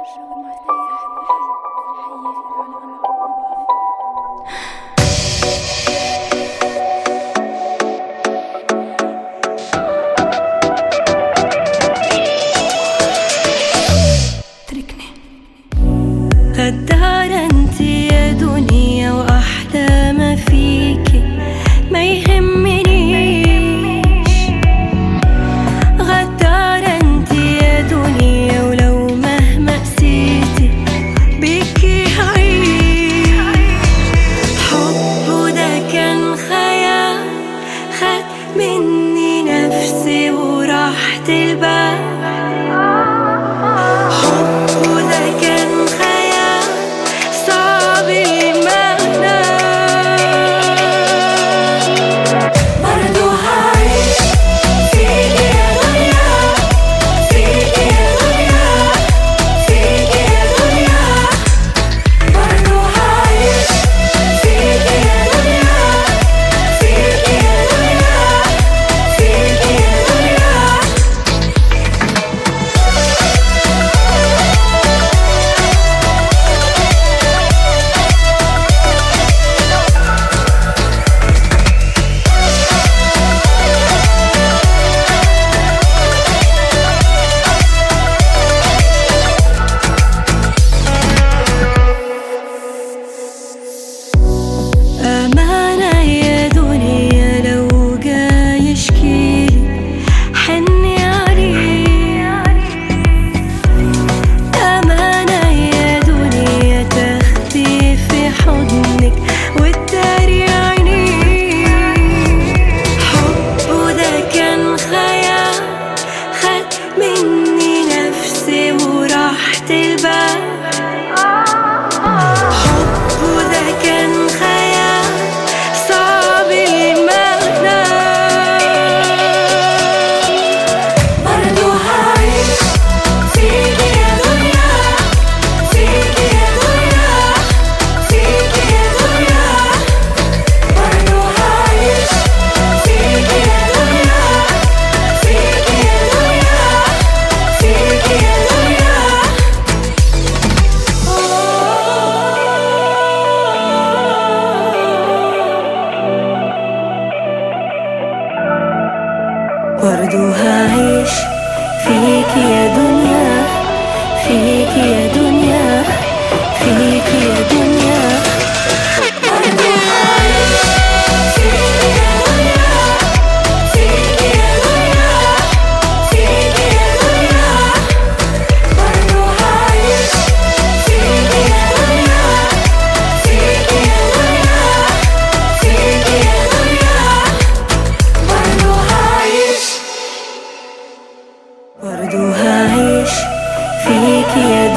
غدارة انتي يا دنيا واحلى ما فيكي ما يهمنيش. غدارة انتي يا دنيا ولو مهما قسيتي بيكي هعيش. حبه ده كان خيال خد مني نفسي وراحة البال. أمانة يا دنيا لو جاي يشكيلي حني عليه. أمانة يا دنيا تاخدي في حضنك وتداري عينيه. حبه ده كان خيال خد مني نفسي وراحة البال. برضو هعيش فيكي يا دنيا، فيكي يا دنيا، فيكي يا دنيا. برضو هعيش فيكي يا دنيا، فيكي يا دنيا، فيكي يا دنيا. برضو هعيش فيكي يا دنيا، فيكي يا دنيا، فيكي يا دنيا. برضو هعيش فيكي يا